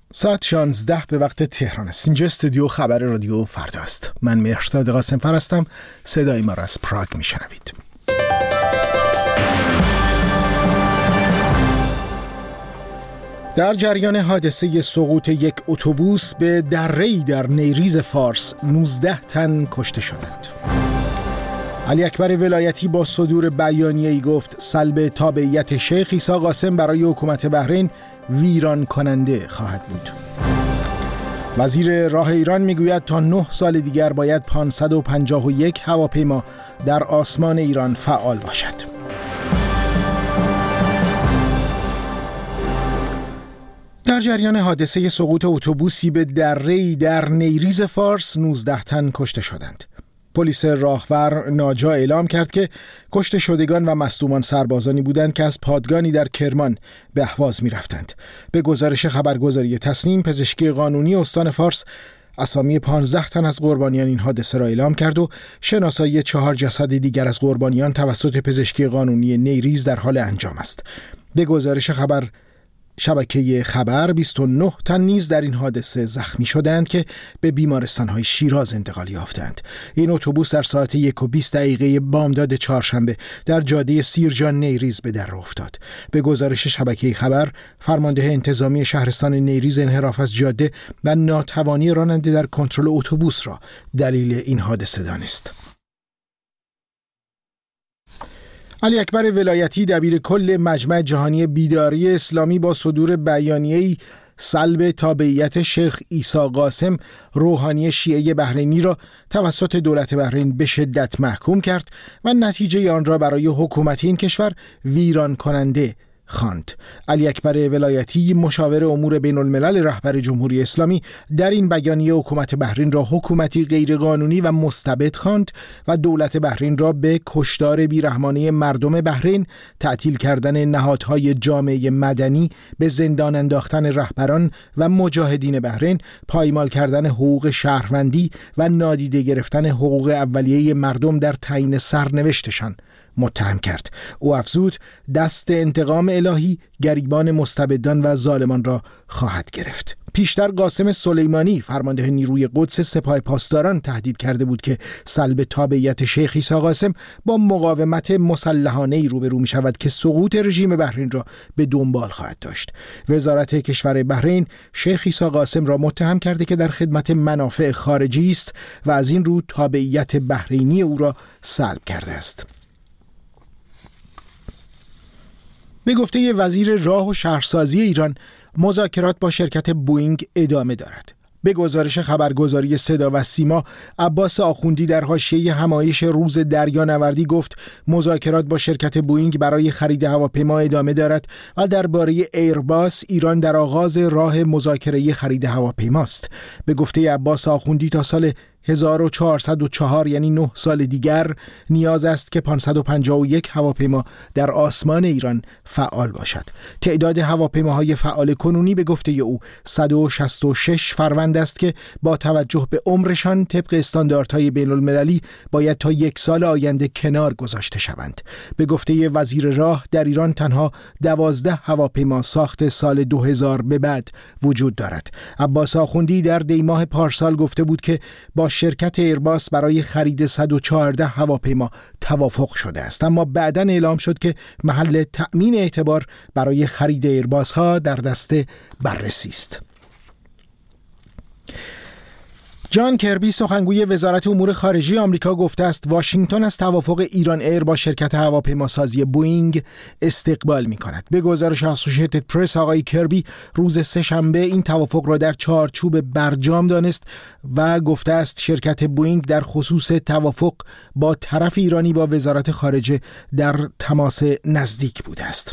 ساعت 16 به وقت تهران است. اینجا استودیو خبر رادیو فردا است. من مهرداد قاسم‌فر هستم. صدای ما را از پراگ میشنوید. در جریان حادثه سقوط یک اتوبوس به دره‌ای در نیریز فارس 19 تن کشته شدند. علی اکبر ولایتی با صدور بیانیه‌ای گفت سلب تابعیت شیخ عیسی قاسم برای حکومت بحرین ویران کننده خواهد بود. وزیر راه ایران میگوید تا 9 سال دیگر باید 551 هواپیما در آسمان ایران فعال باشد. در جریان حادثه سقوط اتوبوسی به دره‌ای در نیریز فارس 19 تن کشته شدند. پلیس راهور ناجا اعلام کرد که کشته شدگان و مصدومان سربازانی بودند که از پادگانی در کرمان به اهواز می رفتند. به گزارش خبرگزاری تسنیم، پزشکی قانونی استان فارس اسامی 15 تن از قربانیان این حادثه را اعلام کرد و شناسایی 4 جسد دیگر از قربانیان توسط پزشکی قانونی نیریز در حال انجام است. به گزارش شبکه خبر 29 تن نیز در این حادثه زخمی شدند که به بیمارستان‌های شیراز انتقال یافتند. این اتوبوس در ساعت 1:20 بامداد چهارشنبه در جاده سیرجان نیریز به در افتاد. به گزارش شبکه خبر، فرمانده انتظامی شهرستان نیریز انحراف از جاده و ناتوانی راننده در کنترل اتوبوس را دلیل این حادثه دانست. علی اکبر ولایتی دبیر کل مجمع جهانی بیداری اسلامی با صدور بیانیه‌ای سلب تابعیت شیخ عیسی قاسم روحانی شیعه بحرینی را توسط دولت بحرین به شدت محکوم کرد و نتیجه آن را برای حکومت این کشور ویران کننده خواند. علی اکبر ولایتی مشاور امور بین الملل رهبر جمهوری اسلامی در این بیانیه حکومت بحرین را حکومتی غیرقانونی و مستبد خواند و دولت بحرین را به کشتار بیرحمانه مردم بحرین، تعطیل کردن نهادهای جامعه مدنی، به زندان انداختن رهبران و مجاهدین بحرین، پایمال کردن حقوق شهروندی و نادیده گرفتن حقوق اولیه مردم در تعیین سرنوشتشان متهم کرد. او افزود دست انتقام الهی گریبان مستبدان و ظالمان را خواهد گرفت. پیشتر قاسم سلیمانی فرمانده نیروی قدس سپاه پاسداران تهدید کرده بود که سلب تابعیت شیخ عیسی قاسم با مقاومت مسلحانه‌ای روبرو می‌شود که سقوط رژیم بحرین را به دنبال خواهد داشت. وزارت کشور بحرین شیخ عیسی قاسم را متهم کرده که در خدمت منافع خارجی است و از این رو تابعیت بحرینی او را سلب کرده است. به گفته وزیر راه و شهرسازی ایران، مذاکرات با شرکت بوئینگ ادامه دارد. به گزارش خبرگزاری صدا و سیما، عباس آخوندی در حاشیه همایش روز دریانوردی گفت مذاکرات با شرکت بوئینگ برای خرید هواپیما ادامه دارد و درباره ایرباس ایران در آغاز راه مذاکره خرید هواپیماست. به گفته عباس آخوندی تا سال 1404 یعنی 9 سال دیگر نیاز است که 551 هواپیما در آسمان ایران فعال باشد. تعداد هواپیماهای فعال کنونی به گفته او 166 فروند است که با توجه به عمرشان طبق استانداردهای بین المللی باید تا 1 سال آینده کنار گذاشته شوند. به گفته وزیر راه در ایران تنها 12 هواپیما ساخت سال 2000 به بعد وجود دارد. عباس آخوندی در دیماه پارسال گفته بود که با شرکت ایرباس برای خرید 114 هواپیما توافق شده است، اما بعداً اعلام شد که محل تأمین اعتبار برای خرید ایرباس ها در دست بررسی است. جان کربی سخنگوی وزارت امور خارجه آمریکا گفته است واشنگتن از توافق ایران ایر با شرکت هواپیماسازی بوئینگ استقبال می‌کند. به گزارش اسوسییتد پرس آقای کربی روز سه‌شنبه این توافق را در چارچوب برجام دانست و گفته است شرکت بوئینگ در خصوص توافق با طرف ایرانی با وزارت خارجه در تماس نزدیک بوده است.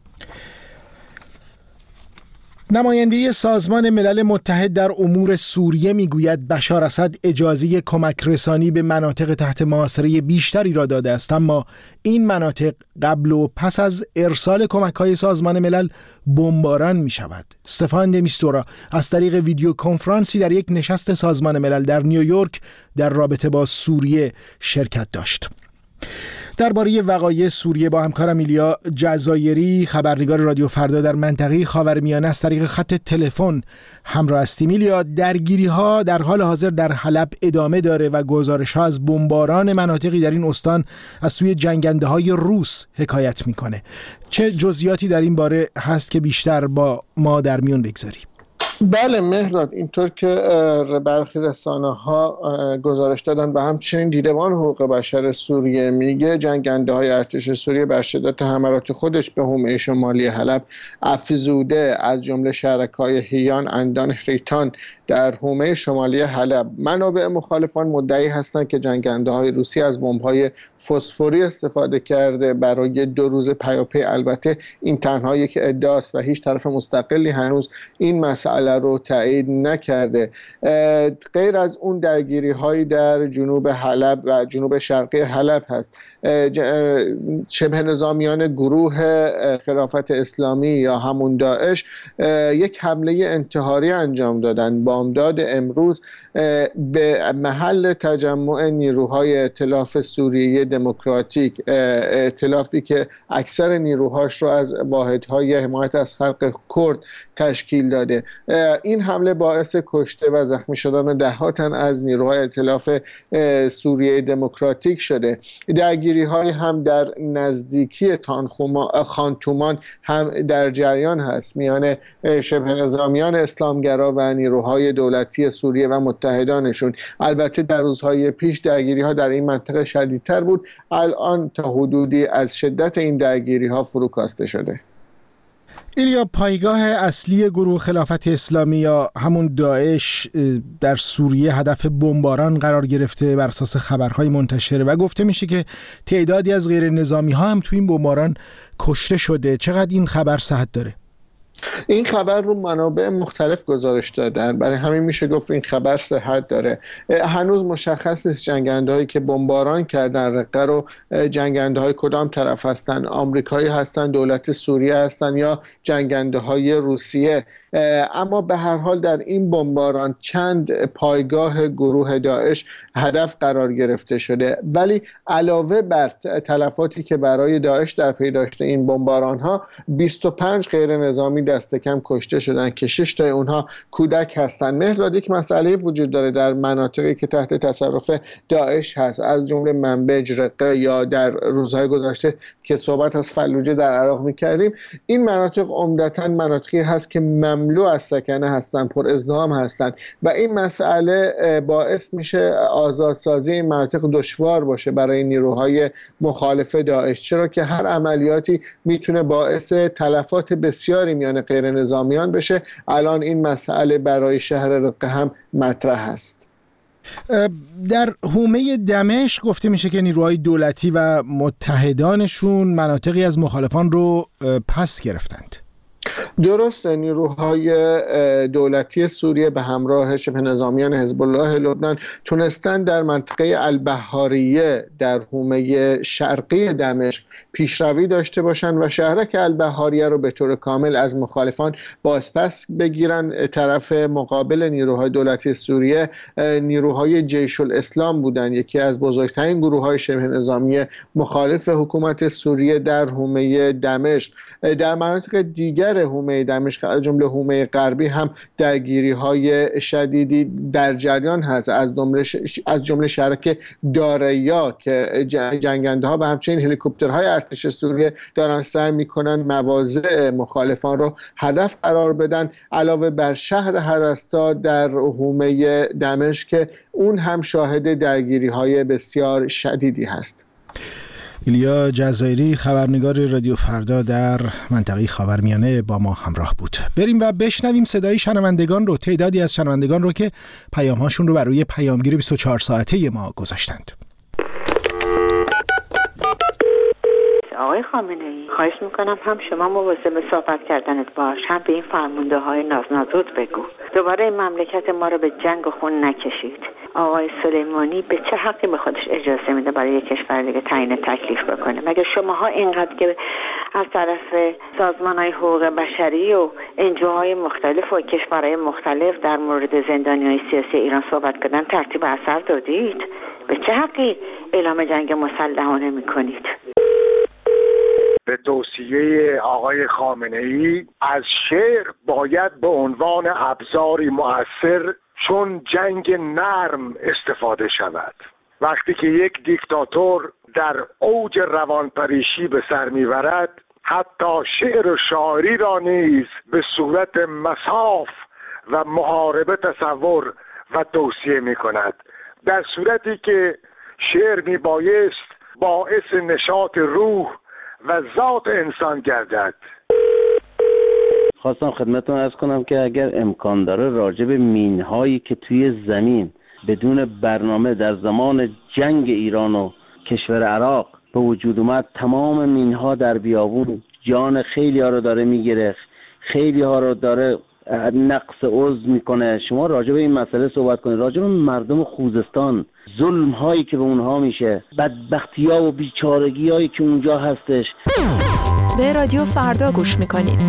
نماینده سازمان ملل متحد در امور سوریه میگوید بشار اسد اجازه کمک رسانی به مناطق تحت محاصره بیشتری را داده است، اما این مناطق قبل و پس از ارسال کمک‌های سازمان ملل بمباران می شود. استفان د میستورا از طریق ویدیو کنفرانسی در یک نشست سازمان ملل در نیویورک در رابطه با سوریه شرکت داشت. درباره وقایع سوریه با همکارم ایلیا جزایری خبرنگار رادیو فردا در منطقه خاورمیانه از طریق خط تلفن همراه هستیم. ایلیا، درگیری‌ها در حال حاضر در حلب ادامه داره و گزارش‌ها از بمباران مناطقی در این استان از سوی جنگنده‌های روس حکایت می‌کنه. چه جزئیاتی در این باره هست که بیشتر با ما در میون بگذاری؟ بله مهرداد، اینطور که برخی رسانه‌ها گزارش دادن و همچنین دیدبان حقوق بشر سوریه میگه جنگنده‌های ارتش سوریه بر شدت حملات خودش به حومه شمالی حلب افزوده، از جمله شهرک‌های هیان، اندان، هریتان در حومه شمالی حلب. منابع مخالفان مدعی هستند که جنگنده‌های روسی از بمب‌های فسفوری استفاده کرده برای 2 روز پیاپی. البته این تنها یک ادعاست و هیچ طرف مستقلی هنوز این مسئله رو تایید نکرده. غیر از اون درگیری‌هایی در جنوب حلب و جنوب شرقی حلب هست. شبه نظامیان گروه خلافت اسلامی یا همون داعش یک حمله انتحاری انجام دادن بامداد امروز به محل تجمع نیروهای ائتلاف سوریه دموکراتیک، ائتلافی که اکثر نیروهاش رو از واحدهای حمایت از خلق کرد تشکیل داده. این حمله باعث کشته و زخمی شدن ده‌ها تن از نیروهای ائتلاف سوریه دموکراتیک شده. درگیری‌های هم در نزدیکی خانتومان هم در جریان هست میان شبه نظامیان اسلامگرا و نیروهای دولتی سوریه و متحدانشون. البته در روزهای پیش درگیری‌ها در این منطقه شدیدتر بود، الان تا حدودی از شدت این درگیری‌ها فروکاسته شده. ایلیا، پایگاه اصلی گروه خلافت اسلامی یا همون داعش در سوریه هدف بمباران قرار گرفته بر اساس خبرهای منتشره و گفته میشه که تعدادی از غیر نظامی ها هم تو این بمباران کشته شده. چقدر این خبر صحت داره؟ این خبر رو منابع مختلف گزارش دادن، برای همین میشه گفت این خبر صحت داره. هنوز مشخص نیست جنگنده‌هایی که بمباران کردن رقه رو جنگنده‌های کدام طرف هستن، آمریکایی هستن، دولت سوریه هستن یا جنگنده‌های روسیه. اما به هر حال در این بمباران چند پایگاه گروه داعش هدف قرار گرفته شده، ولی علاوه بر تلفاتی که برای داعش در پی داشته این بمباران ها 25 غیر نظامی دست کم کشته شدن که 6 تا اونها کودک هستند. مهرداد، یک مسئله وجود داره در مناطقی که تحت تصرف داعش هست، از جمله منبج، رقه یا در روزهای گذشته که صحبت از فلوجه در عراق می‌کردیم. این مناطق عمدتاً مناطقی هست که مملو از سکنه هستن، پر ازدحام هستن و این مسئله باعث میشه آزادسازی این مناطق دشوار باشه برای نیروهای مخالف داعش، چرا که هر عملیاتی میتونه باعث تلفات بسیاری میان غیر نظامیان بشه. الان این مسئله برای شهر رقه هم مطرح است. در حومه دمشق گفته میشه که نیروهای دولتی و متحدانشون مناطقی از مخالفان رو پس گرفتند. درسته، نیروهای دولتی سوریه به همراه شبه نظامیان حزب الله لبنان تونستن در منطقه البحاریه در حومه شرقی دمشق پیشروی داشته باشن و شهرک البحاریه رو به طور کامل از مخالفان بازپس بگیرن. طرف مقابل نیروهای دولتی سوریه نیروهای جیش الاسلام بودن، یکی از بزرگترین گروه‌های شبه نظامی مخالف حکومت سوریه در حومه دمشق. در مناطق دیگر حومه دمشق از جمله حومه غربی هم درگیری‌های شدیدی در جریان هست، از جمله شهرک داریا که جنگنده‌ها و همچنین هلیکوپترهای ارتش سوریه دارن سعی می‌کنن مواضع مخالفان رو هدف قرار بدن، علاوه بر شهر هرستا در حومه دمشق که اون هم شاهد درگیری‌های بسیار شدیدی هست. ایلیا جزایری خبرنگار رادیو فردا در منطقه خاورمیانه با ما همراه بود. بریم و بشنویم صدای شنوندگان رو، تعدادی از شنوندگان رو که پیام‌هاشون رو بر روی پیامگیر 24 ساعته ما گذاشتند. آقای خامنه‌ای، خواهش میکنم هم شما مواظب صحبت کردنت باش، هم به این فرمانده های نازنازود بگو دوباره این مملکت ما رو به جنگ و خون نکشید. آقای سلیمانی به چه حقی به خودش اجازه میده برای یک کشور دیگه تعیین تکلیف بکنه؟ مگه شماها اینقدر که از طرف سازمان‌های حقوق بشری و انجوهای مختلف و کشورهای مختلف در مورد زندانیان سیاسی ایران صحبت کردن ترتیب اثر دادید؟ به چه حقی اعلام جنگ مسلحانه میکنید؟ به توصیه آقای خامنه‌ای از شعر باید به عنوان ابزاری مؤثر چون جنگ نرم استفاده شود. وقتی که یک دیکتاتور در اوج روانپریشی به سر میبرد، حتی شعر و شاعری را نیز به صورت مصاف و محاربه تصور و توصیه می کند، در صورتی که شعر می بایست باعث نشاط روح و ذات انسان گردد. خواستم خدمتتون عرض کنم که اگر امکان داره راجع به مین‌هایی که توی زمین بدون برنامه در زمان جنگ ایران و کشور عراق به وجود اومد، تمام مین‌ها در بیابون جان خیلی ها رو داره میگیره، خیلی ها رو داره نقص عضو میکنه. شما راجع به این مسئله صحبت کنید، راجع به مردم خوزستان، ظلم هایی که به اونها میشه، بدبختی ها و بیچارگی هایی که اونجا هستش. به رادیو فردا گوش میکنید.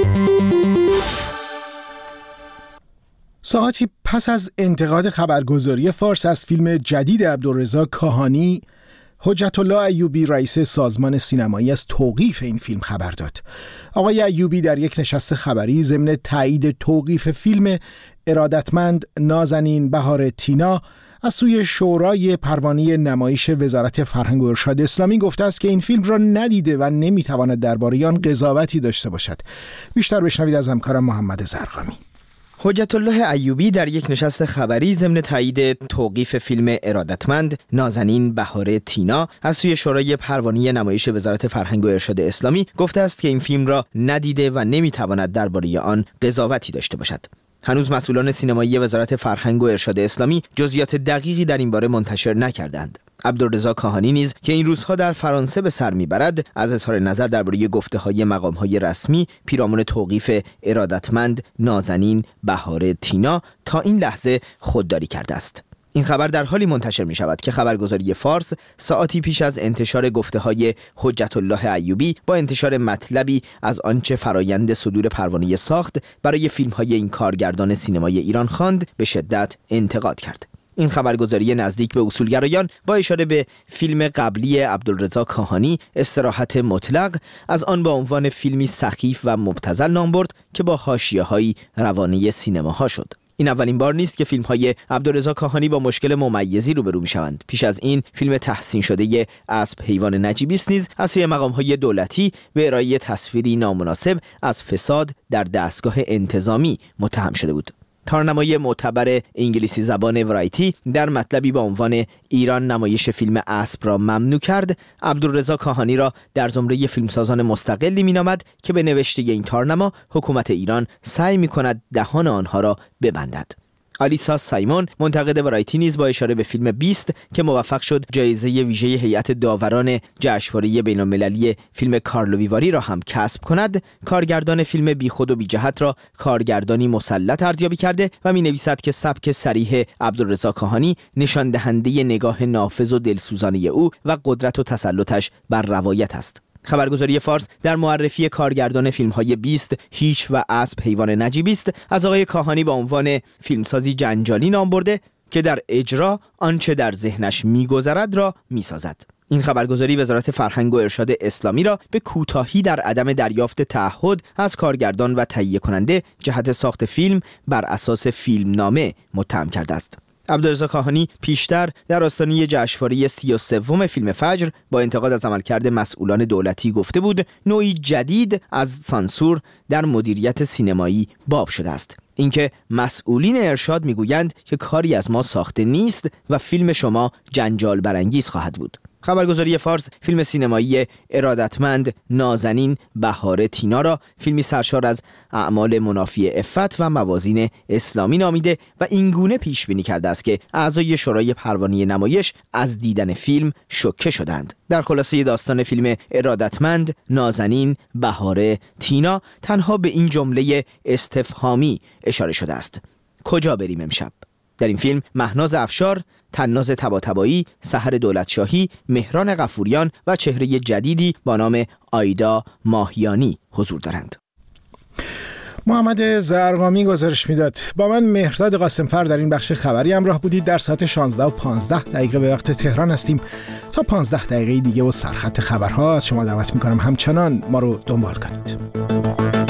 ساعتی پس از انتقاد خبرگزاری فارس از فیلم جدید عبدالرضا کاهانی، حجت الله ایوبی رئیس سازمان سینمایی از توقیف این فیلم خبر داد. آقای ایوبی در یک نشست خبری ضمن تایید توقیف فیلم ارادتمند نازنین بهار تینا از سوی شورای پروانه نمایش وزارت فرهنگ و ارشاد اسلامی گفته است که این فیلم را ندیده و نمیتواند درباره آن قضاوتی داشته باشد. بیشتر بشنوید از همکارم محمد زرقامی. حجت الله ایوبی در یک نشست خبری ضمن تایید توقیف فیلم ارادتمند نازنین بهار تینا از سوی شورای پروانه نمایش وزارت فرهنگ و ارشاد اسلامی گفته است که این فیلم را ندیده و نمیتواند درباره آن قضاوتی داشته باشد. هنوز مسئولان سینمایی وزارت فرهنگ و ارشاد اسلامی جزئیات دقیقی در این باره منتشر نکردند. عبدالرضا کاهانی نیز که این روزها در فرانسه به سر میبرد، از اظهار نظر درباره گفته‌های مقام‌های رسمی پیرامون توقیف ارادتمند نازنین بهار تینا تا این لحظه خودداری کرده است. این خبر در حالی منتشر می شود که خبرگزاری فارس ساعتی پیش از انتشار گفته‌های حجت الله ایوبی با انتشار مطلبی از آنچه فرایند صدور پروانه ساخت برای فیلم‌های این کارگردان سینمای ایران خواند، به شدت انتقاد کرد. این خبرگزاری نزدیک به اصولگرایان با اشاره به فیلم قبلی عبدالرضا کاهانی استراحت مطلق از آن با عنوان فیلمی سخیف و مبتذل نام برد که با حاشیه‌های روانه سینماها شد. این اولین بار نیست که فیلم‌های عبدالرضا کاهانی با مشکل ممیزی روبرو می‌شوند. پیش از این فیلم تحسین شده اسب حیوان نجیبی است نیز از سوی مقام‌های دولتی به ارائه تصویری نامناسب از فساد در دستگاه انتظامی متهم شده بود. تارنمای معتبر انگلیسی زبان ورایتی در مطلبی با عنوان ایران نمایش فیلم اسب را ممنوع کرد، عبدالرضا کاهانی را در زمره فیلمسازان مستقلی مینامد که به نوشته این تارنما حکومت ایران سعی می‌کند دهان آنها را ببندد. آلیسا سایمون منتقد ورایتی نیز با اشاره به فیلم 20 که موفق شد جایزه ویژه هیئت داوران جشنواره بین‌المللی فیلم کارلو ویواری را هم کسب کند، کارگردان فیلم بیخود و بی‌جهت را کارگردانی مسلط ارزیابی کرده و می‌نویسد که سبک صریح عبدالرضا کاهانی نشان دهنده نگاه نافذ و دلسوزانه او و قدرت و تسلطش بر روایت است. خبرگزاری فارس در معرفی کارگردان فیلم‌های 20 هیچ و اسب حیوان نجیبی است از آقای کاهانی با عنوان فیلمسازی جنجالی نام برده که در اجرا آنچه در ذهنش می‌گذرد را می‌سازد. این خبرگزاری وزارت فرهنگ و ارشاد اسلامی را به کوتاهی در عدم دریافت تعهد از کارگردان و تهیه کننده جهت ساخت فیلم بر اساس فیلمنامه متهم کرده است. عبدالرضا کاهانی پیشتر در آستانه جشنواره 33 فیلم فجر با انتقاد از عملکرد مسئولان دولتی گفته بود نوعی جدید از سانسور در مدیریت سینمایی باب شده است. اینکه مسئولین ارشاد میگویند که کاری از ما ساخته نیست و فیلم شما جنجال برانگیز خواهد بود. خبرگزاری فارس فیلم سینمایی ارادتمند نازنین بهار تینا را فیلمی سرشار از اعمال منافی عفت و موازین اسلامی نامیده و اینگونه پیش بینی کرده است که اعضای شورای پروانه نمایش از دیدن فیلم شوکه شدند. در خلاصه داستان فیلم ارادتمند نازنین بهار تینا تنها به این جمله استفهامی اشاره شده است: کجا بریم امشب؟ در این فیلم مهناز افشار، تناز طباطبایی، سحر دولتشاهی، مهران غفوریان و چهره جدیدی با نام آیدا ماهیانی حضور دارند. محمد زرقامی گزارش میداد. با من مهرداد قاسمفر در این بخش خبری همراه بودید. در ساعت 16:15 به وقت تهران هستیم. تا 15 دقیقه دیگه و سرخط خبرها از شما دعوت میکنم همچنان ما رو دنبال کنید.